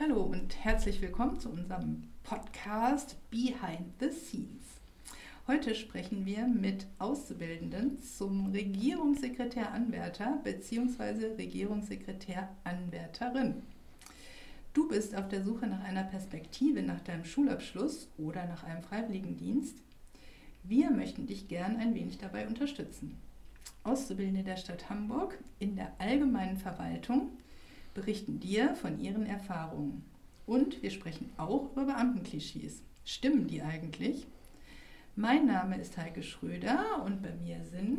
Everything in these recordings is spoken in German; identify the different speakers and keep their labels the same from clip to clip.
Speaker 1: Hallo und herzlich willkommen zu unserem Podcast Behind the Scenes. Heute sprechen wir mit Auszubildenden zum Regierungssekretär-Anwärter bzw. Regierungssekretär-Anwärterin. Du bist auf der Suche nach einer Perspektive nach deinem Schulabschluss oder nach einem Freiwilligendienst. Wir möchten dich gern ein wenig dabei unterstützen. Auszubildende der Stadt Hamburg in der allgemeinen Verwaltung berichten dir von ihren Erfahrungen. Und wir sprechen auch über Beamtenklischees. Stimmen die eigentlich? Mein Name ist Heike Schröder und bei mir sind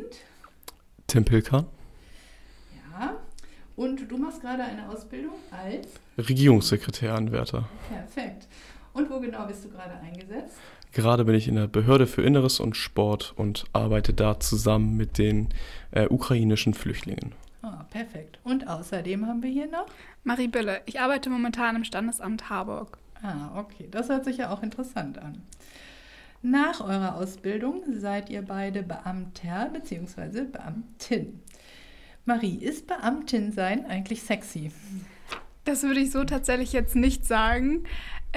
Speaker 2: Tim Pilker.
Speaker 1: Ja, und du machst gerade eine Ausbildung als
Speaker 2: Regierungssekretär-Anwärter.
Speaker 1: Perfekt. Und wo genau bist du gerade eingesetzt?
Speaker 2: Gerade bin ich in der Behörde für Inneres und Sport und arbeite da zusammen mit den ukrainischen Flüchtlingen.
Speaker 1: Perfekt. Und außerdem haben wir hier noch
Speaker 3: Marie Bille. Ich arbeite momentan im Standesamt Harburg.
Speaker 1: Okay. Das hört sich ja auch interessant an. Nach eurer Ausbildung seid ihr beide Beamter bzw. Beamtin. Marie, ist Beamtin sein eigentlich sexy?
Speaker 3: Das würde ich so tatsächlich jetzt nicht sagen.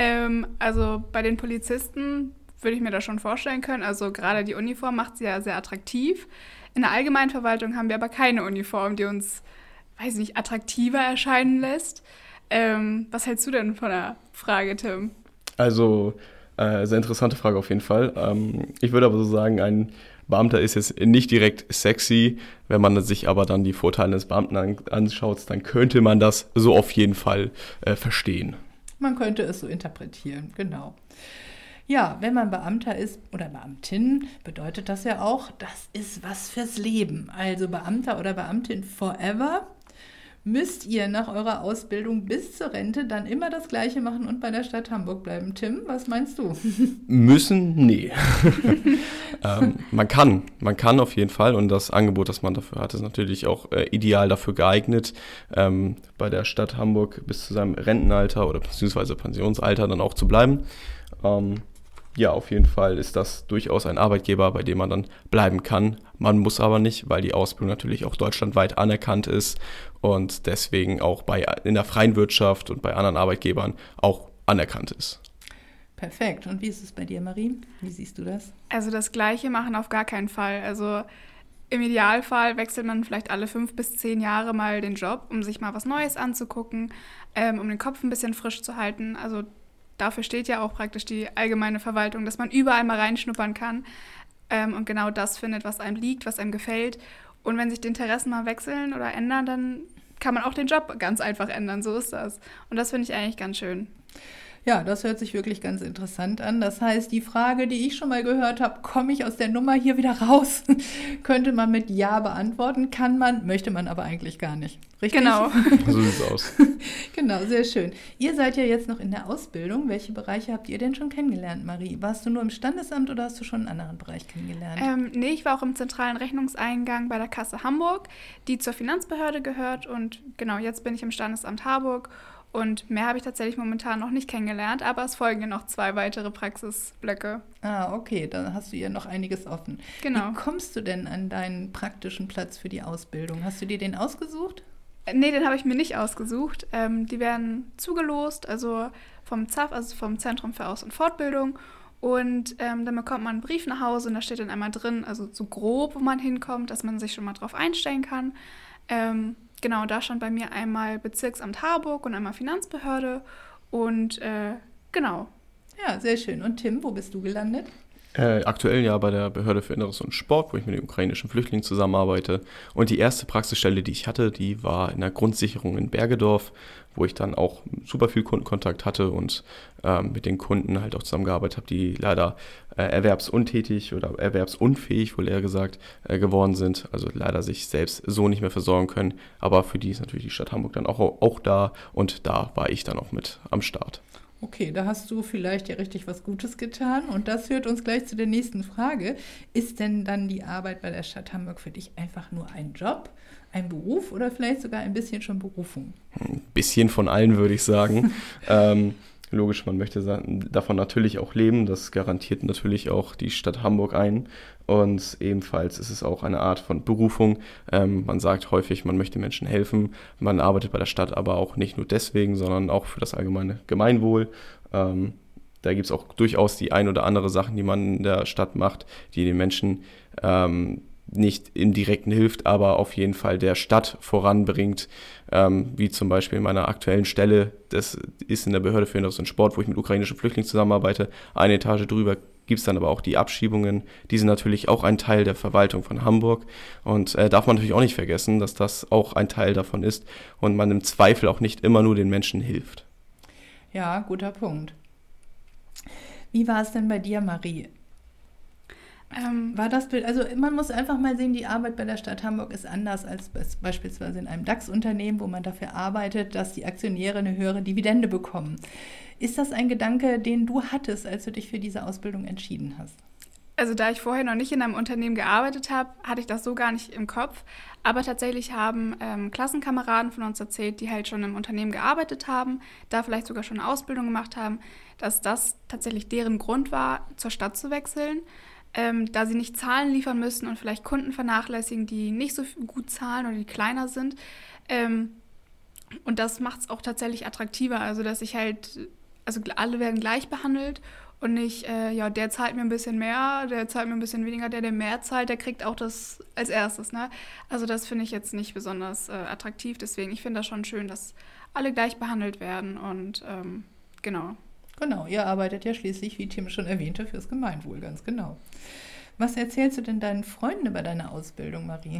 Speaker 3: Also bei den Polizisten würde ich mir das schon vorstellen können. Also gerade die Uniform macht sie ja sehr attraktiv. In der Allgemeinverwaltung haben wir aber keine Uniform, die uns, attraktiver erscheinen lässt. Was hältst du denn von der Frage, Tim?
Speaker 2: Also, sehr interessante Frage auf jeden Fall. Ich würde aber so sagen, ein Beamter ist jetzt nicht direkt sexy. Wenn man sich aber dann die Vorteile des Beamten anschaut, dann könnte man das so auf jeden Fall verstehen.
Speaker 1: Man könnte es so interpretieren, genau. Ja, wenn man Beamter ist oder Beamtin, bedeutet das ja auch, das ist was fürs Leben. Also Beamter oder Beamtin forever. Müsst ihr nach eurer Ausbildung bis zur Rente dann immer das Gleiche machen und bei der Stadt Hamburg bleiben? Tim, was meinst du?
Speaker 2: Müssen? Nee. Man kann auf jeden Fall, und das Angebot, das man dafür hat, ist natürlich auch ideal dafür geeignet, bei der Stadt Hamburg bis zu seinem Rentenalter oder beziehungsweise Pensionsalter dann auch zu bleiben. Ja, auf jeden Fall ist das durchaus ein Arbeitgeber, bei dem man dann bleiben kann. Man muss aber nicht, weil die Ausbildung natürlich auch deutschlandweit anerkannt ist und deswegen auch in der freien Wirtschaft und bei anderen Arbeitgebern auch anerkannt ist.
Speaker 1: Perfekt. Und wie ist es bei dir, Marie? Wie siehst du das?
Speaker 3: Also das Gleiche machen auf gar keinen Fall. Also im Idealfall wechselt man vielleicht alle 5 bis 10 Jahre mal den Job, um sich mal was Neues anzugucken, um den Kopf ein bisschen frisch zu halten. Also dafür steht ja auch praktisch die allgemeine Verwaltung, dass man überall mal reinschnuppern kann und genau das findet, was einem liegt, was einem gefällt. Und wenn sich die Interessen mal wechseln oder ändern, dann kann man auch den Job ganz einfach ändern. So ist das. Und das finde ich eigentlich ganz schön.
Speaker 1: Ja, das hört sich wirklich ganz interessant an. Das heißt, die Frage, die ich schon mal gehört habe, komme ich aus der Nummer hier wieder raus, könnte man mit Ja beantworten, kann man, möchte man aber eigentlich gar nicht. Richtig?
Speaker 3: Genau.
Speaker 2: So sieht es aus.
Speaker 1: Genau, sehr schön. Ihr seid ja jetzt noch in der Ausbildung. Welche Bereiche habt ihr denn schon kennengelernt, Marie? Warst du nur im Standesamt oder hast du schon einen anderen Bereich kennengelernt?
Speaker 3: Nee, ich war auch im zentralen Rechnungseingang bei der Kasse Hamburg, die zur Finanzbehörde gehört. Und genau, jetzt bin ich im Standesamt Harburg. Und mehr habe ich tatsächlich momentan noch nicht kennengelernt, aber es folgen ja noch 2 weitere Praxisblöcke.
Speaker 1: Okay, dann hast du ja noch einiges offen.
Speaker 3: Genau.
Speaker 1: Wie kommst du denn an deinen praktischen Platz für die Ausbildung? Hast du dir den ausgesucht?
Speaker 3: Nee, den habe ich mir nicht ausgesucht. Die werden zugelost, also vom ZAF, also vom Zentrum für Aus- und Fortbildung. Und dann bekommt man einen Brief nach Hause und da steht dann einmal drin, also so grob, wo man hinkommt, dass man sich schon mal drauf einstellen kann. Genau, da stand bei mir einmal Bezirksamt Harburg und einmal Finanzbehörde und genau.
Speaker 1: Ja, sehr schön. Und Tim, wo bist du gelandet?
Speaker 2: Aktuell ja bei der Behörde für Inneres und Sport, wo ich mit den ukrainischen Flüchtlingen zusammenarbeite. Und die erste Praxisstelle, die ich hatte, die war in der Grundsicherung in Bergedorf, wo ich dann auch super viel Kundenkontakt hatte und mit den Kunden halt auch zusammengearbeitet habe, die leider erwerbsuntätig oder erwerbsunfähig, wohl eher gesagt, geworden sind. Also leider sich selbst so nicht mehr versorgen können. Aber für die ist natürlich die Stadt Hamburg dann auch da und da war ich dann auch mit am Start.
Speaker 1: Okay, da hast du vielleicht ja richtig was Gutes getan und das führt uns gleich zu der nächsten Frage. Ist denn dann die Arbeit bei der Stadt Hamburg für dich einfach nur ein Job, ein Beruf oder vielleicht sogar ein bisschen schon Berufung?
Speaker 2: Ein bisschen von allen, würde ich sagen. Logisch, man möchte davon natürlich auch leben. Das garantiert natürlich auch die Stadt Hamburg ein. Und ebenfalls ist es auch eine Art von Berufung. Man sagt häufig, man möchte Menschen helfen. Man arbeitet bei der Stadt aber auch nicht nur deswegen, sondern auch für das allgemeine Gemeinwohl. Da gibt es auch durchaus die ein oder andere Sachen, die man in der Stadt macht, die den Menschen nicht im Direkten hilft, aber auf jeden Fall der Stadt voranbringt, wie zum Beispiel in meiner aktuellen Stelle. Das ist in der Behörde für Inneres und Sport, wo ich mit ukrainischen Flüchtlingen zusammenarbeite. Eine Etage drüber gibt es dann aber auch die Abschiebungen. Die sind natürlich auch ein Teil der Verwaltung von Hamburg und darf man natürlich auch nicht vergessen, dass das auch ein Teil davon ist und man im Zweifel auch nicht immer nur den Menschen hilft.
Speaker 1: Ja, guter Punkt. Wie war es denn bei dir, Marie? War das Bild, also man muss einfach mal sehen, die Arbeit bei der Stadt Hamburg ist anders als beispielsweise in einem DAX-Unternehmen, wo man dafür arbeitet, dass die Aktionäre eine höhere Dividende bekommen. Ist das ein Gedanke, den du hattest, als du dich für diese Ausbildung entschieden hast?
Speaker 3: Also da ich vorher noch nicht in einem Unternehmen gearbeitet habe, hatte ich das so gar nicht im Kopf. Aber tatsächlich haben Klassenkameraden von uns erzählt, die halt schon im Unternehmen gearbeitet haben, da vielleicht sogar schon eine Ausbildung gemacht haben, dass das tatsächlich deren Grund war, zur Stadt zu wechseln. Da sie nicht Zahlen liefern müssen und vielleicht Kunden vernachlässigen, die nicht so gut zahlen oder die kleiner sind. Und das macht es auch tatsächlich attraktiver, also dass ich halt, also alle werden gleich behandelt und nicht, der zahlt mir ein bisschen mehr, der zahlt mir ein bisschen weniger, der mehr zahlt, der kriegt auch das als erstes. Ne? Also das finde ich jetzt nicht besonders attraktiv, deswegen, ich finde das schon schön, dass alle gleich behandelt werden und genau.
Speaker 1: Genau, ihr arbeitet ja schließlich, wie Tim schon erwähnte, fürs Gemeinwohl, ganz genau. Was erzählst du denn deinen Freunden über deine Ausbildung, Marie?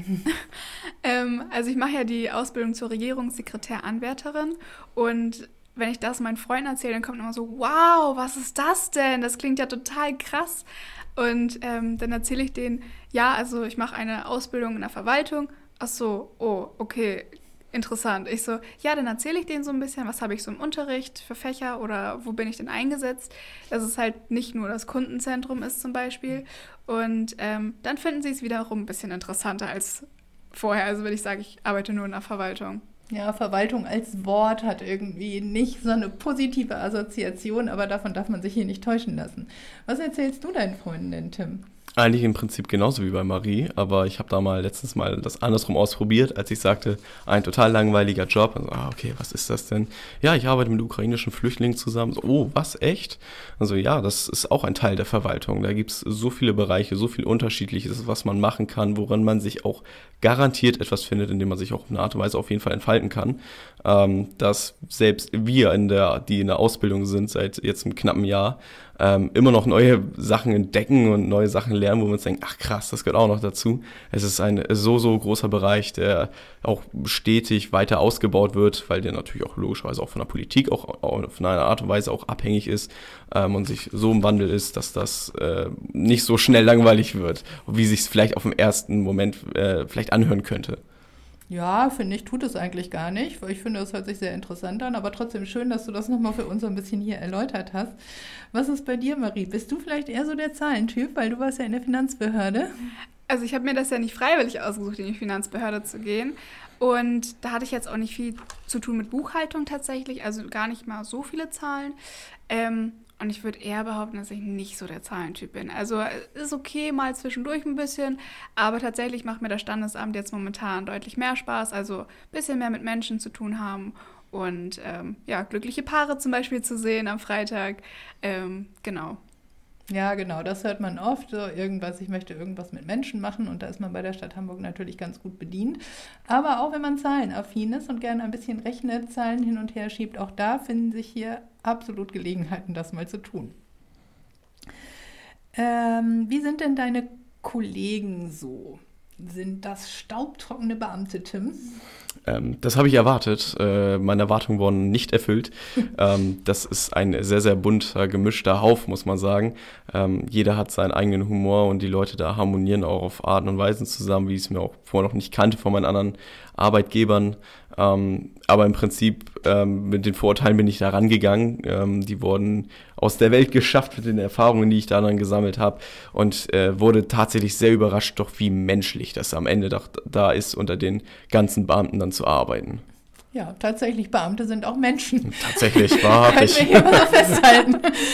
Speaker 3: Also ich mache ja die Ausbildung zur Regierungssekretäranwärterin und wenn ich das meinen Freunden erzähle, dann kommt immer so, wow, was ist das denn? Das klingt ja total krass. Und dann erzähle ich denen, ja, also ich mache eine Ausbildung in der Verwaltung. Ach so, oh, okay, interessant. Ich so, ja, dann erzähle ich denen so ein bisschen, was habe ich so im Unterricht für Fächer oder wo bin ich denn eingesetzt, dass es halt nicht nur das Kundenzentrum ist zum Beispiel. Und dann finden sie es wiederum ein bisschen interessanter als vorher. Also wenn ich sage, ich arbeite nur in der Verwaltung.
Speaker 1: Ja, Verwaltung als Wort hat irgendwie nicht so eine positive Assoziation, aber davon darf man sich hier nicht täuschen lassen. Was erzählst du deinen Freunden denn, Tim?
Speaker 2: Eigentlich im Prinzip genauso wie bei Marie, aber ich habe da letztens mal das andersrum ausprobiert, als ich sagte, ein total langweiliger Job. Also, okay, was ist das denn? Ja, ich arbeite mit ukrainischen Flüchtlingen zusammen. So, oh, was, echt? Also ja, das ist auch ein Teil der Verwaltung. Da gibt es so viele Bereiche, so viel Unterschiedliches, was man machen kann, woran man sich auch garantiert etwas findet, in dem man sich auch auf eine Art und Weise auf jeden Fall entfalten kann. Dass selbst wir, die in der Ausbildung sind, seit jetzt einem knappen Jahr, immer noch neue Sachen entdecken und neue Sachen lernen, wo wir uns denken, ach krass, das gehört auch noch dazu. Es ist ein so großer Bereich, der auch stetig weiter ausgebaut wird, weil der natürlich auch logischerweise auch von der Politik auch auf eine Art und Weise auch abhängig ist und sich so im Wandel ist, dass das nicht so schnell langweilig wird, wie sich es vielleicht auf den ersten Moment vielleicht anhören könnte.
Speaker 1: Ja, finde ich, tut es eigentlich gar nicht, weil ich finde, das hört sich sehr interessant an, aber trotzdem schön, dass du das nochmal für uns so ein bisschen hier erläutert hast. Was ist bei dir, Marie? Bist du vielleicht eher so der Zahlentyp, weil du warst ja in der Finanzbehörde?
Speaker 3: Also ich habe mir das ja nicht freiwillig ausgesucht, in die Finanzbehörde zu gehen und da hatte ich jetzt auch nicht viel zu tun mit Buchhaltung tatsächlich, also gar nicht mal so viele Zahlen. Und ich würde eher behaupten, dass ich nicht so der Zahlentyp bin. Also ist okay, mal zwischendurch ein bisschen, aber tatsächlich macht mir das Standesamt jetzt momentan deutlich mehr Spaß, also ein bisschen mehr mit Menschen zu tun haben und glückliche Paare zum Beispiel zu sehen am Freitag. Genau.
Speaker 1: Ja, genau, das hört man oft, so ich möchte irgendwas mit Menschen machen und da ist man bei der Stadt Hamburg natürlich ganz gut bedient. Aber auch wenn man zahlenaffin ist und gerne ein bisschen rechnet, Zahlen hin und her schiebt, auch da finden sich hier absolut Gelegenheiten, das mal zu tun. Wie sind denn deine Kollegen so? Sind das staubtrockene Beamte, Tim?
Speaker 2: Das habe ich erwartet. Meine Erwartungen wurden nicht erfüllt. Das ist ein sehr, sehr bunter, gemischter Haufen, muss man sagen. Jeder hat seinen eigenen Humor und die Leute da harmonieren auch auf Arten und Weisen zusammen, wie ich es mir auch vorher noch nicht kannte von meinen anderen Arbeitgebern. Aber im Prinzip mit den Vorurteilen bin ich da rangegangen. Die wurden aus der Welt geschafft mit den Erfahrungen, die ich da dann gesammelt habe und wurde tatsächlich sehr überrascht, doch wie menschlich das am Ende da ist, unter den ganzen Beamten dann zu arbeiten.
Speaker 1: Ja, tatsächlich, Beamte sind auch Menschen.
Speaker 2: Tatsächlich, wahrhaftig.
Speaker 1: Können wir hier mal festhalten.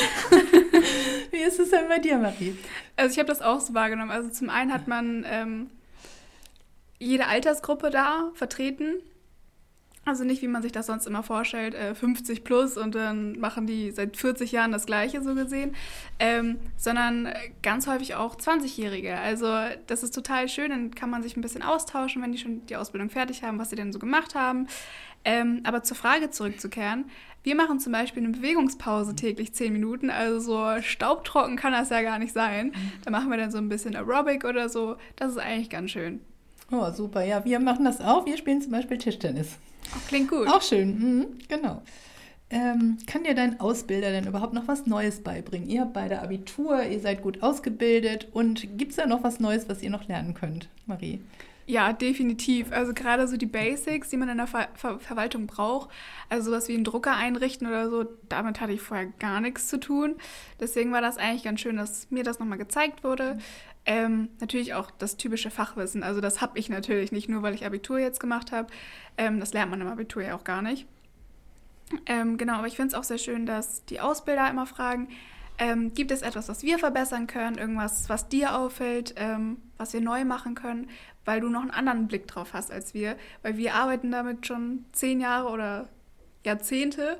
Speaker 1: Wie ist es denn bei dir, Marie?
Speaker 3: Also ich habe das auch so wahrgenommen. Also zum einen hat man jede Altersgruppe da vertreten. Also nicht, wie man sich das sonst immer vorstellt, 50 plus und dann machen die seit 40 Jahren das Gleiche so gesehen, sondern ganz häufig auch 20-Jährige. Also das ist total schön, dann kann man sich ein bisschen austauschen, wenn die schon die Ausbildung fertig haben, was sie denn so gemacht haben. Aber zur Frage zurückzukehren, wir machen zum Beispiel eine Bewegungspause täglich 10 Minuten, also so staubtrocken kann das ja gar nicht sein. Da machen wir dann so ein bisschen Aerobic oder so, das ist eigentlich ganz schön.
Speaker 1: Oh, super. Ja, wir machen das auch. Wir spielen zum Beispiel Tischtennis.
Speaker 3: Klingt gut.
Speaker 1: Auch schön, genau. Kann dir dein Ausbilder denn überhaupt noch was Neues beibringen? Ihr habt beide Abitur, ihr seid gut ausgebildet und gibt es da noch was Neues, was ihr noch lernen könnt, Marie?
Speaker 3: Ja, definitiv. Also gerade so die Basics, die man in der Verwaltung braucht, also sowas wie einen Drucker einrichten oder so, damit hatte ich vorher gar nichts zu tun. Deswegen war das eigentlich ganz schön, dass mir das nochmal gezeigt wurde. Natürlich auch das typische Fachwissen, also das habe ich natürlich nicht nur, weil ich Abitur jetzt gemacht habe. Das lernt man im Abitur ja auch gar nicht. Genau, aber ich finde es auch sehr schön, dass die Ausbilder immer fragen, gibt es etwas, was wir verbessern können, irgendwas, was dir auffällt, was wir neu machen können, weil du noch einen anderen Blick drauf hast als wir, weil wir arbeiten damit schon 10 Jahre oder Jahrzehnte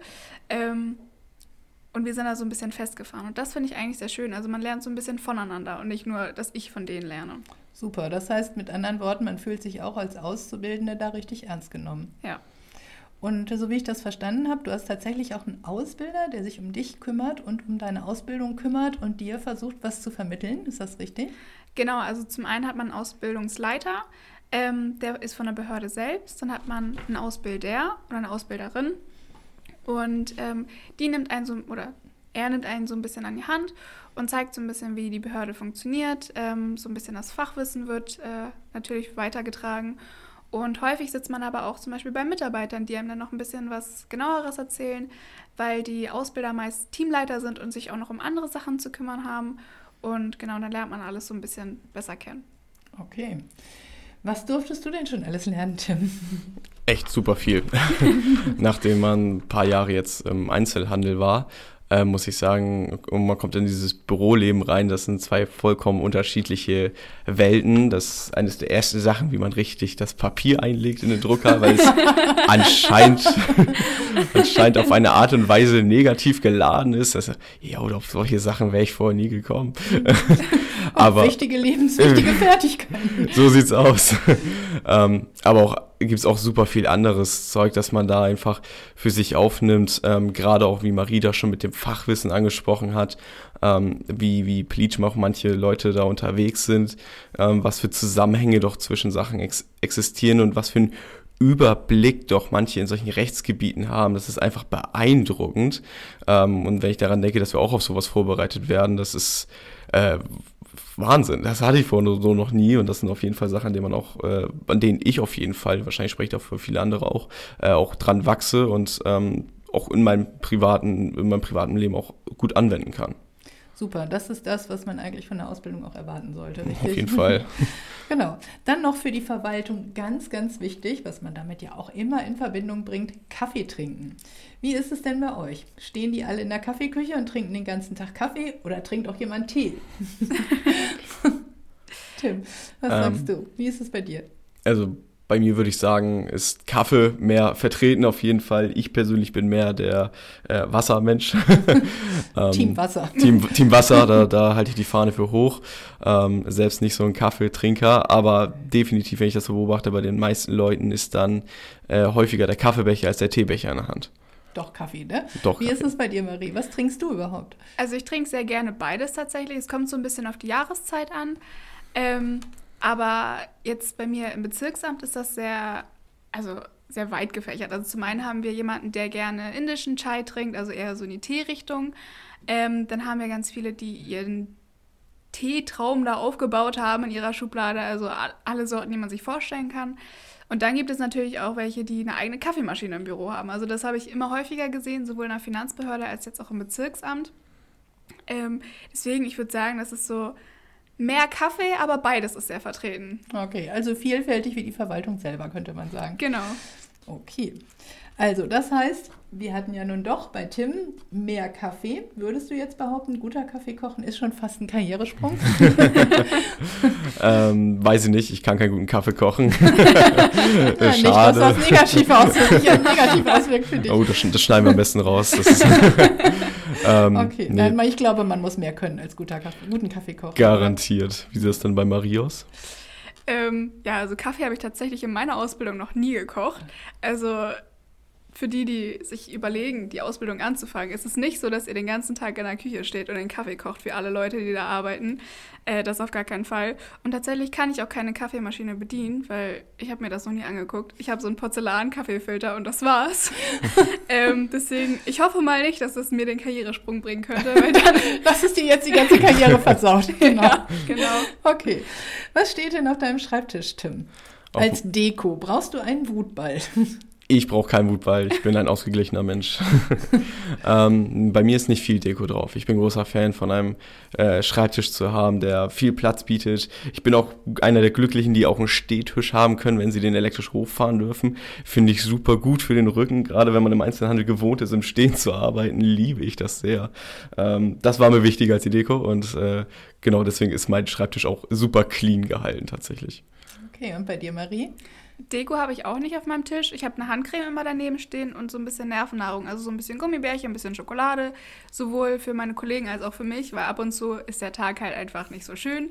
Speaker 3: und wir sind da so ein bisschen festgefahren und das finde ich eigentlich sehr schön, also man lernt so ein bisschen voneinander und nicht nur, dass ich von denen lerne.
Speaker 1: Super, das heißt mit anderen Worten, man fühlt sich auch als Auszubildende da richtig ernst genommen.
Speaker 3: Ja.
Speaker 1: Und so wie ich das verstanden habe, du hast tatsächlich auch einen Ausbilder, der sich um dich kümmert und um deine Ausbildung kümmert und dir versucht, was zu vermitteln. Ist das richtig?
Speaker 3: Genau, also zum einen hat man einen Ausbildungsleiter, der ist von der Behörde selbst. Dann hat man einen Ausbilder oder eine Ausbilderin und die nimmt einen so, oder er nimmt einen so ein bisschen an die Hand und zeigt so ein bisschen, wie die Behörde funktioniert. So ein bisschen das Fachwissen wird natürlich weitergetragen. Und häufig sitzt man aber auch zum Beispiel bei Mitarbeitern, die einem dann noch ein bisschen was Genaueres erzählen, weil die Ausbilder meist Teamleiter sind und sich auch noch um andere Sachen zu kümmern haben. Und genau, dann lernt man alles so ein bisschen besser kennen.
Speaker 1: Okay. Was durftest du denn schon alles lernen, Tim?
Speaker 2: Echt super viel. Nachdem man ein paar Jahre jetzt im Einzelhandel war, muss ich sagen, und man kommt in dieses Büroleben rein, das sind 2 vollkommen unterschiedliche Welten. Das ist eines der ersten Sachen, wie man richtig das Papier einlegt in den Drucker, weil es anscheinend auf eine Art und Weise negativ geladen ist. Also, ja, oder auf solche Sachen wäre ich vorher nie gekommen.
Speaker 1: Aber wichtige lebenswichtige Fertigkeiten.
Speaker 2: So sieht's aus. Aber auch gibt's auch super viel anderes Zeug, das man da einfach für sich aufnimmt. Gerade auch, wie Marie da schon mit dem Fachwissen angesprochen hat, wie Pleatsch auch manche Leute da unterwegs sind, was für Zusammenhänge doch zwischen Sachen existieren und was für ein Überblick doch manche in solchen Rechtsgebieten haben. Das ist einfach beeindruckend. Und wenn ich daran denke, dass wir auch auf sowas vorbereitet werden, das ist Wahnsinn. Das hatte ich vorher so noch nie und das sind auf jeden Fall Sachen, an denen ich auf jeden Fall, wahrscheinlich spreche ich auch für viele andere auch dran wachse und auch in meinem privaten Leben auch gut anwenden kann.
Speaker 1: Super, das ist das, was man eigentlich von der Ausbildung auch erwarten sollte, richtig?
Speaker 2: Auf jeden Fall.
Speaker 1: Genau. Dann noch für die Verwaltung ganz, ganz wichtig, was man damit ja auch immer in Verbindung bringt, Kaffee trinken. Wie ist es denn bei euch? Stehen die alle in der Kaffeeküche und trinken den ganzen Tag Kaffee oder trinkt auch jemand Tee? Tim, was sagst du? Wie ist es bei dir?
Speaker 2: Also bei mir würde ich sagen, ist Kaffee mehr vertreten auf jeden Fall. Ich persönlich bin mehr der Wassermensch.
Speaker 1: Team Wasser.
Speaker 2: Team Wasser, da halte ich die Fahne für hoch. Selbst nicht so ein Kaffeetrinker, aber definitiv, wenn ich das so beobachte, bei den meisten Leuten ist dann häufiger der Kaffeebecher als der Teebecher in der Hand.
Speaker 1: Doch Kaffee, ne?
Speaker 2: Doch
Speaker 1: Wie
Speaker 2: Kaffee.
Speaker 1: ist es bei dir, Marie? Was trinkst du überhaupt?
Speaker 3: Also ich trinke sehr gerne beides tatsächlich. Es kommt so ein bisschen auf die Jahreszeit an. Aber jetzt bei mir im Bezirksamt ist das sehr weit gefächert. Also zum einen haben wir jemanden, der gerne indischen Chai trinkt, also eher so in die Teerichtung. Dann haben wir ganz viele, die ihren Teetraum da aufgebaut haben in ihrer Schublade, also alle Sorten, die man sich vorstellen kann. Und dann gibt es natürlich auch welche, die eine eigene Kaffeemaschine im Büro haben. Also das habe ich immer häufiger gesehen, sowohl in der Finanzbehörde als jetzt auch im Bezirksamt. Deswegen, ich würde sagen, das ist so mehr Kaffee, aber beides ist sehr vertreten.
Speaker 1: Okay, also vielfältig wie die Verwaltung selber, könnte man sagen.
Speaker 3: Genau.
Speaker 1: Okay. Also, das heißt, wir hatten ja nun doch bei Tim mehr Kaffee. Würdest du jetzt behaupten, guter Kaffee kochen ist schon fast ein Karrieresprung?
Speaker 2: Weiß ich nicht, ich kann keinen guten Kaffee kochen.
Speaker 1: Ja, nicht, dass das negativ auswirkt für dich.
Speaker 2: Oh, das schneiden wir am besten raus. Das ist
Speaker 1: okay,
Speaker 2: nee.
Speaker 1: Nein, ich glaube, man muss mehr können als guten Kaffee kochen.
Speaker 2: Garantiert. Wie sieht das denn bei Marios?
Speaker 3: Ja, also Kaffee habe ich tatsächlich in meiner Ausbildung noch nie gekocht. Also für die sich überlegen, die Ausbildung anzufangen, ist es nicht so, dass ihr den ganzen Tag in der Küche steht und den Kaffee kocht für alle Leute, die da arbeiten. Das auf gar keinen Fall. Und tatsächlich kann ich auch keine Kaffeemaschine bedienen, weil ich habe mir das noch nie angeguckt. Ich habe so einen Porzellan-Kaffeefilter und das war's. Deswegen, ich hoffe mal nicht, dass es mir den Karrieresprung bringen könnte, weil dann...
Speaker 1: Das ist dir jetzt die ganze Karriere versaut. Genau.
Speaker 3: Ja, genau.
Speaker 1: Okay. Was steht denn auf deinem Schreibtisch, Tim? Als Deko brauchst du einen Wutball.
Speaker 2: Ich brauche keinen Wutball, ich bin ein ausgeglichener Mensch. Bei mir ist nicht viel Deko drauf. Ich bin großer Fan von einem Schreibtisch zu haben, der viel Platz bietet. Ich bin auch einer der Glücklichen, die auch einen Stehtisch haben können, wenn sie den elektrisch hochfahren dürfen. Finde ich super gut für den Rücken. Gerade wenn man im Einzelhandel gewohnt ist, im Stehen zu arbeiten, liebe ich das sehr. Das war mir wichtiger als die Deko und genau deswegen ist mein Schreibtisch auch super clean gehalten tatsächlich.
Speaker 1: Okay, und bei dir, Marie?
Speaker 3: Deko habe ich auch nicht auf meinem Tisch. Ich habe eine Handcreme immer daneben stehen und so ein bisschen Nervennahrung, also so ein bisschen Gummibärchen, ein bisschen Schokolade, sowohl für meine Kollegen als auch für mich, weil ab und zu ist der Tag halt einfach nicht so schön.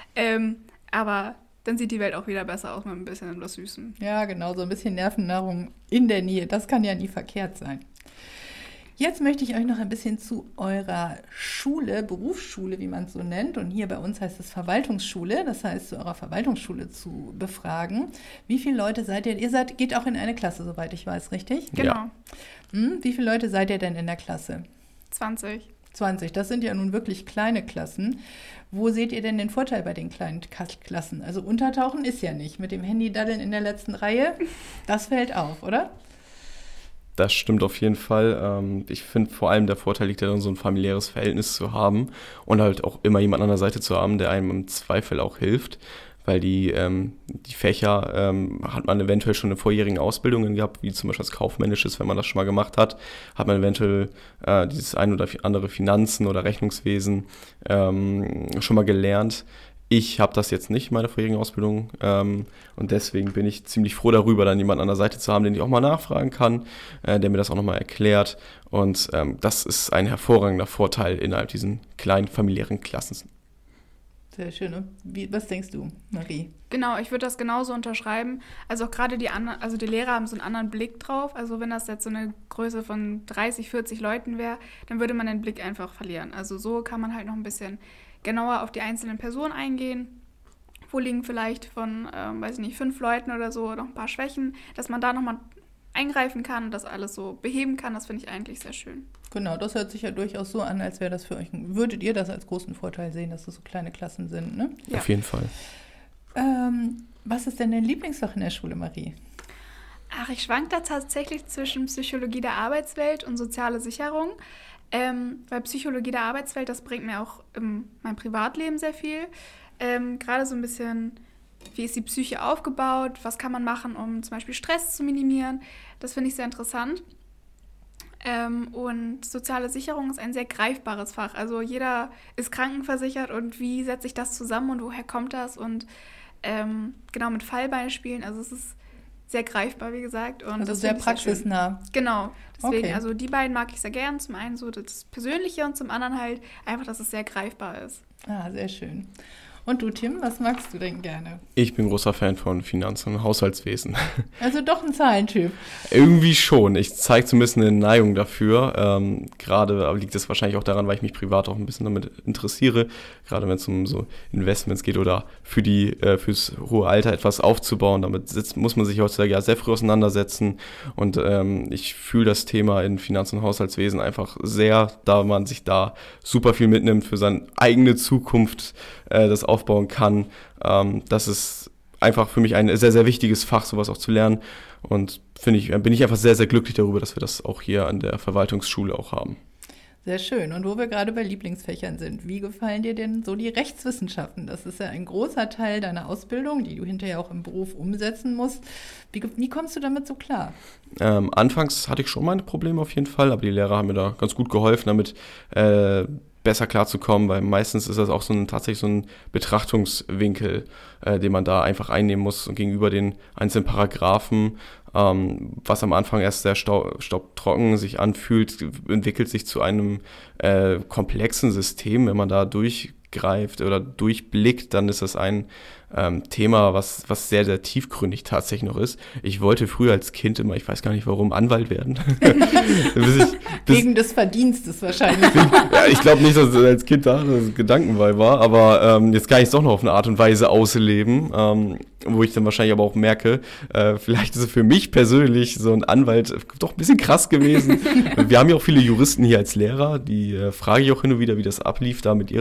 Speaker 3: Aber dann sieht die Welt auch wieder besser aus mit ein bisschen was Süßem.
Speaker 1: Ja, genau, so ein bisschen Nervennahrung in der Nähe, das kann ja nie verkehrt sein. Jetzt möchte ich euch noch ein bisschen zu eurer Schule, Berufsschule, wie man es so nennt, und hier bei uns heißt es Verwaltungsschule, das heißt zu eurer Verwaltungsschule zu befragen. Wie viele Leute seid ihr? Geht auch in eine Klasse, soweit ich weiß, richtig?
Speaker 3: Genau.
Speaker 2: Ja.
Speaker 1: Wie viele Leute seid ihr denn in der Klasse?
Speaker 3: 20.
Speaker 1: 20, das sind ja nun wirklich kleine Klassen. Wo seht ihr denn den Vorteil bei den kleinen Klassen? Also untertauchen ist ja nicht. Mit dem Handy daddeln in der letzten Reihe, das fällt auf, oder?
Speaker 2: Das stimmt auf jeden Fall. Ich finde vor allem der Vorteil liegt darin, so ein familiäres Verhältnis zu haben und halt auch immer jemand an der Seite zu haben, der einem im Zweifel auch hilft, weil die Fächer hat man eventuell schon in vorjährigen Ausbildungen gehabt, wie zum Beispiel das Kaufmännisches, wenn man das schon mal gemacht hat, hat man eventuell dieses ein oder andere Finanzen oder Rechnungswesen schon mal gelernt. Ich habe das jetzt nicht in meiner vorherigen Ausbildung und deswegen bin ich ziemlich froh darüber, dann jemanden an der Seite zu haben, den ich auch mal nachfragen kann, der mir das auch nochmal erklärt. Und das ist ein hervorragender Vorteil innerhalb diesen kleinen familiären Klassen.
Speaker 1: Sehr schön. Und was denkst du, Marie?
Speaker 3: Genau, ich würde das genauso unterschreiben. Also auch gerade die Lehrer haben so einen anderen Blick drauf. Also wenn das jetzt so eine Größe von 30, 40 Leuten wäre, dann würde man den Blick einfach verlieren. Also so kann man halt noch ein bisschen genauer auf die einzelnen Personen eingehen. Wo liegen vielleicht von, 5 Leuten oder so noch ein paar Schwächen, dass man da nochmal eingreifen kann und das alles so beheben kann, das finde ich eigentlich sehr schön.
Speaker 1: Genau, das hört sich ja durchaus so an, als wäre das für euch, würdet ihr das als großen Vorteil sehen, dass das so kleine Klassen sind, ne?
Speaker 3: Ja.
Speaker 2: Auf jeden Fall.
Speaker 1: Was ist denn dein Lieblingsfach in der Schule, Marie?
Speaker 3: Ach, ich schwank da tatsächlich zwischen Psychologie der Arbeitswelt und soziale Sicherung. Weil Psychologie der Arbeitswelt, das bringt mir auch in meinem Privatleben sehr viel. Gerade so ein bisschen, wie ist die Psyche aufgebaut, was kann man machen, um zum Beispiel Stress zu minimieren. Das finde ich sehr interessant. Und soziale Sicherung ist ein sehr greifbares Fach. Also jeder ist krankenversichert und wie setze ich das zusammen und woher kommt das? Und genau mit Fallbeispielen, also es ist sehr greifbar, wie gesagt. Und
Speaker 1: also sehr praxisnah.
Speaker 3: Genau, deswegen,
Speaker 1: okay.
Speaker 3: Also die beiden mag ich sehr gern. Zum einen so das Persönliche und zum anderen halt einfach, dass es sehr greifbar ist.
Speaker 1: Ah, sehr schön. Und du, Tim, was magst du denn gerne?
Speaker 2: Ich bin großer Fan von Finanzen und Haushaltswesen.
Speaker 1: Also doch ein Zahlentyp.
Speaker 2: Irgendwie schon. Ich zeige zumindest eine Neigung dafür. Gerade liegt es wahrscheinlich auch daran, weil ich mich privat auch ein bisschen damit interessiere. Gerade wenn es um so Investments geht oder fürs hohe Alter etwas aufzubauen. Damit muss man sich heutzutage ja sehr früh auseinandersetzen. Und ich fühle das Thema in Finanzen und Haushaltswesen einfach sehr, da man sich da super viel mitnimmt für seine eigene Zukunft, das aufbauen kann. Das ist einfach für mich ein sehr, sehr wichtiges Fach, sowas auch zu lernen. Und bin ich einfach sehr, sehr glücklich darüber, dass wir das auch hier an der Verwaltungsschule auch haben.
Speaker 1: Sehr schön. Und wo wir gerade bei Lieblingsfächern sind, wie gefallen dir denn so die Rechtswissenschaften? Das ist ja ein großer Teil deiner Ausbildung, die du hinterher auch im Beruf umsetzen musst. Wie kommst du damit so klar?
Speaker 2: Anfangs hatte ich schon meine Probleme auf jeden Fall, aber die Lehrer haben mir da ganz gut geholfen, damit besser klarzukommen, weil meistens ist das auch tatsächlich so ein Betrachtungswinkel, den man da einfach einnehmen muss und gegenüber den einzelnen Paragraphen, was am Anfang erst sehr staubtrocken sich anfühlt, entwickelt sich zu einem komplexen System. Wenn man da durchgreift oder durchblickt, dann ist das ein Thema, was sehr, sehr tiefgründig tatsächlich noch ist. Ich wollte früher als Kind immer, ich weiß gar nicht warum, Anwalt werden.
Speaker 1: Wegen des Verdienstes wahrscheinlich.
Speaker 2: Ja, ich glaube nicht, dass es als Kind da das Gedanken bei war, aber jetzt kann ich es doch noch auf eine Art und Weise ausleben, wo ich dann wahrscheinlich aber auch merke, vielleicht ist es für mich persönlich so ein Anwalt doch ein bisschen krass gewesen. Wir haben ja auch viele Juristen hier als Lehrer, die frage ich auch hin und wieder, wie das ablief da mit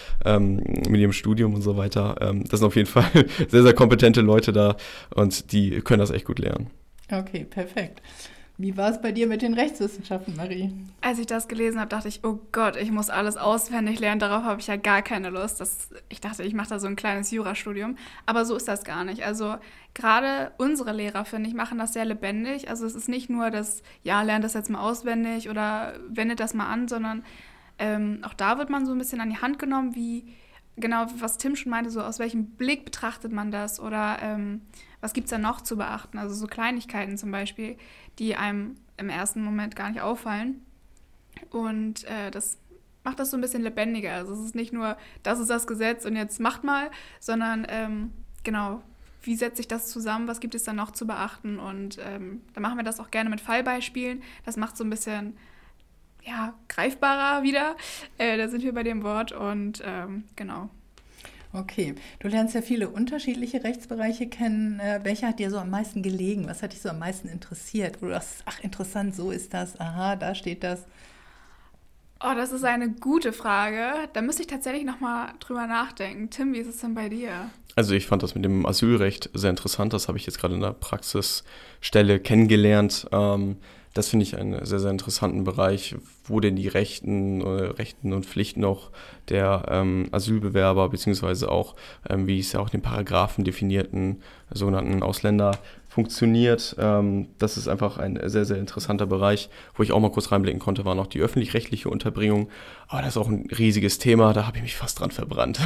Speaker 2: ihrem Studium und so weiter. Das sind auf jeden Fall sehr, sehr kompetente Leute da und die können das echt gut lernen.
Speaker 1: Okay, perfekt. Wie war es bei dir mit den Rechtswissenschaften, Marie?
Speaker 3: Als ich das gelesen habe, dachte ich, oh Gott, ich muss alles auswendig lernen, darauf habe ich ja gar keine Lust. Ich dachte, ich mache da so ein kleines Jurastudium, aber so ist das gar nicht. Also gerade unsere Lehrer, finde ich, machen das sehr lebendig. Also es ist nicht nur das, ja, lernt das jetzt mal auswendig oder wendet das mal an, sondern auch da wird man so ein bisschen an die Hand genommen, wie genau, was Tim schon meinte, so aus welchem Blick betrachtet man das oder was gibt es da noch zu beachten? Also so Kleinigkeiten zum Beispiel, die einem im ersten Moment gar nicht auffallen. Und das macht das so ein bisschen lebendiger. Also es ist nicht nur, das ist das Gesetz und jetzt macht mal, sondern genau, wie setzt sich das zusammen, was gibt es da noch zu beachten? Und dann machen wir das auch gerne mit Fallbeispielen. Das macht so ein bisschen greifbarer wieder. Da sind wir bei dem Wort und genau.
Speaker 1: Okay, du lernst ja viele unterschiedliche Rechtsbereiche kennen. Welcher hat dir so am meisten gelegen? Was hat dich so am meisten interessiert? Wo du dachtest, ach interessant, so ist das, aha, da steht das.
Speaker 3: Oh, das ist eine gute Frage. Da müsste ich tatsächlich nochmal drüber nachdenken. Tim, wie ist es denn bei dir?
Speaker 2: Also ich fand das mit dem Asylrecht sehr interessant. Das habe ich jetzt gerade in der Praxisstelle kennengelernt. Das finde ich einen sehr, sehr interessanten Bereich, wo denn die Rechten und Pflichten auch der Asylbewerber, beziehungsweise auch, wie es ja auch in den Paragraphen definierten sogenannten Ausländer funktioniert. Das ist einfach ein sehr, sehr interessanter Bereich. Wo ich auch mal kurz reinblicken konnte, war noch die öffentlich-rechtliche Unterbringung. Aber das ist auch ein riesiges Thema, da habe ich mich fast dran verbrannt.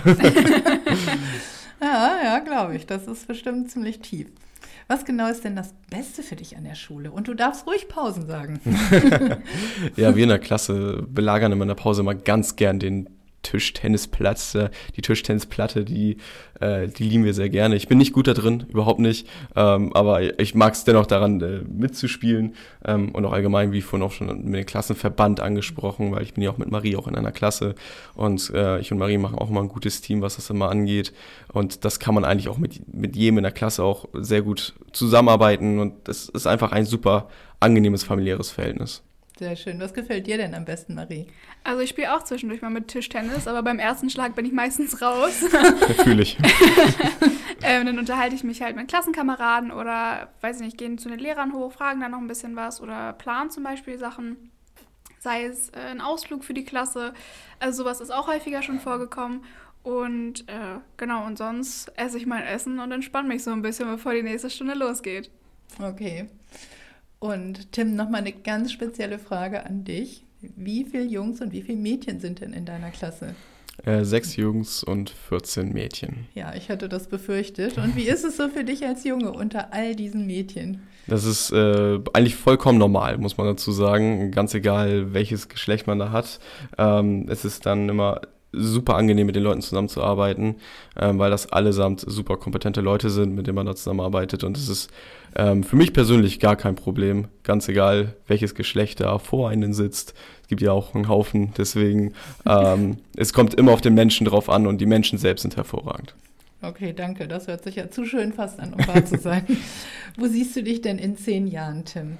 Speaker 1: Ja, glaube ich. Das ist bestimmt ziemlich tief. Was genau ist denn das Beste für dich an der Schule? Und du darfst ruhig Pausen sagen.
Speaker 2: Ja, wir in der Klasse belagern in meiner Pause mal ganz gern den Tischtennisplatz, die Tischtennisplatte, die lieben wir sehr gerne. Ich bin nicht gut da drin, überhaupt nicht, aber ich mag es dennoch daran mitzuspielen und auch allgemein, wie vorhin auch schon mit dem Klassenverband angesprochen, weil ich bin ja auch mit Marie auch in einer Klasse und ich und Marie machen auch immer ein gutes Team, was das immer angeht und das kann man eigentlich auch mit jedem in der Klasse auch sehr gut zusammenarbeiten und das ist einfach ein super angenehmes familiäres Verhältnis.
Speaker 1: Sehr schön. Was gefällt dir denn am besten, Marie?
Speaker 3: Also ich spiele auch zwischendurch mal mit Tischtennis, aber beim ersten Schlag bin ich meistens raus.
Speaker 2: Fühle ich.
Speaker 3: Dann unterhalte ich mich halt mit Klassenkameraden oder, weiß ich nicht, gehen zu den Lehrern hoch, fragen dann noch ein bisschen was oder planen zum Beispiel Sachen, sei es ein Ausflug für die Klasse. Also sowas ist auch häufiger schon vorgekommen. Und genau, und sonst esse ich mein Essen und entspanne mich so ein bisschen, bevor die nächste Stunde losgeht.
Speaker 1: Okay. Und Tim, nochmal eine ganz spezielle Frage an dich. Wie viele Jungs und wie viele Mädchen sind denn in deiner Klasse?
Speaker 2: 6 Jungs und 14 Mädchen.
Speaker 1: Ja, ich hatte das befürchtet. Und wie ist es so für dich als Junge unter all diesen Mädchen?
Speaker 2: Das ist eigentlich vollkommen normal, muss man dazu sagen. Ganz egal, welches Geschlecht man da hat. Es ist dann immer super angenehm, mit den Leuten zusammenzuarbeiten, weil das allesamt super kompetente Leute sind, mit denen man da zusammenarbeitet. Und es ist für mich persönlich gar kein Problem. Ganz egal, welches Geschlecht da vor einem sitzt. Es gibt ja auch einen Haufen. Deswegen, es kommt immer auf den Menschen drauf an und die Menschen selbst sind hervorragend.
Speaker 1: Okay, danke. Das hört sich ja zu schön fast an, um wahr zu sein. Wo siehst du dich denn in 10 Jahren, Tim?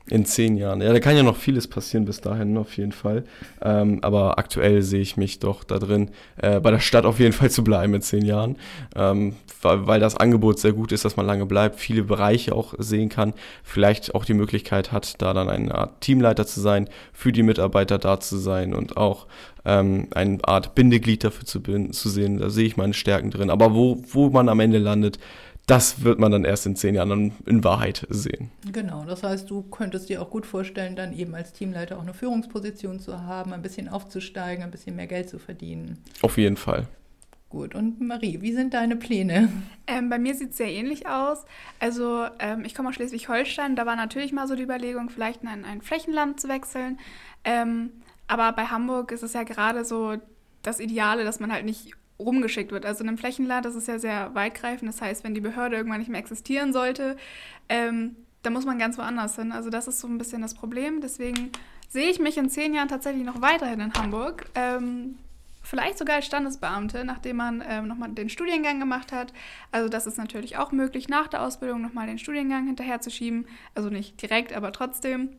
Speaker 2: In 10 Jahren. Ja, da kann ja noch vieles passieren bis dahin, auf jeden Fall. Aber aktuell sehe ich mich doch da drin, bei der Stadt auf jeden Fall zu bleiben in 10 Jahren. Weil das Angebot sehr gut ist, dass man lange bleibt, viele Bereiche auch sehen kann, vielleicht auch die Möglichkeit hat, da dann eine Art Teamleiter zu sein, für die Mitarbeiter da zu sein und auch eine Art Bindeglied dafür zu sehen. Da sehe ich meine Stärken drin. Aber wo man am Ende landet, das wird man dann erst in 10 Jahren dann in Wahrheit sehen.
Speaker 1: Genau, das heißt, du könntest dir auch gut vorstellen, dann eben als Teamleiter auch eine Führungsposition zu haben, ein bisschen aufzusteigen, ein bisschen mehr Geld zu verdienen.
Speaker 2: Auf jeden Fall.
Speaker 1: Gut, und Marie, wie sind deine Pläne?
Speaker 3: Bei mir sieht es sehr ähnlich aus. Also ich komme aus Schleswig-Holstein, da war natürlich mal so die Überlegung, vielleicht in ein Flächenland zu wechseln. Aber bei Hamburg ist es ja gerade so das Ideale, dass man halt nicht rumgeschickt wird. Also in einem Flächenland, das ist ja sehr weitgreifend. Das heißt, wenn die Behörde irgendwann nicht mehr existieren sollte, dann muss man ganz woanders hin. Also das ist so ein bisschen das Problem. Deswegen sehe ich mich in 10 Jahren tatsächlich noch weiterhin in Hamburg. Vielleicht sogar als Standesbeamte, nachdem man nochmal den Studiengang gemacht hat. Also das ist natürlich auch möglich, nach der Ausbildung nochmal den Studiengang hinterherzuschieben. Also nicht direkt, aber trotzdem.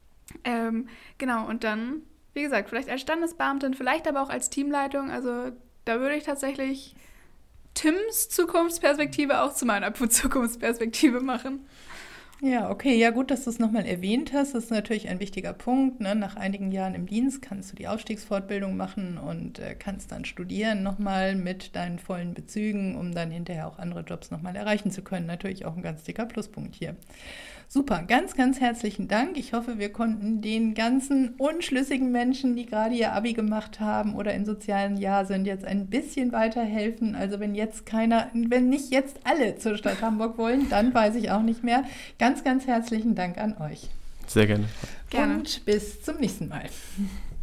Speaker 3: Genau, und dann, wie gesagt, vielleicht als Standesbeamtin, vielleicht aber auch als Teamleitung. Also da würde ich tatsächlich Tims Zukunftsperspektive auch zu meiner Zukunftsperspektive machen.
Speaker 1: Ja, okay, ja gut, dass du es nochmal erwähnt hast. Das ist natürlich ein wichtiger Punkt. Ne? Nach einigen Jahren im Dienst kannst du die Aufstiegsfortbildung machen und kannst dann studieren nochmal mit deinen vollen Bezügen, um dann hinterher auch andere Jobs nochmal erreichen zu können. Natürlich auch ein ganz dicker Pluspunkt hier. Super, ganz, ganz herzlichen Dank. Ich hoffe, wir konnten den ganzen unschlüssigen Menschen, die gerade ihr Abi gemacht haben oder im sozialen Jahr sind, jetzt ein bisschen weiterhelfen. Also wenn nicht jetzt alle zur Stadt Hamburg wollen, dann weiß ich auch nicht mehr. Ganz, ganz herzlichen Dank an euch.
Speaker 2: Sehr gerne.
Speaker 1: Und bis zum nächsten Mal.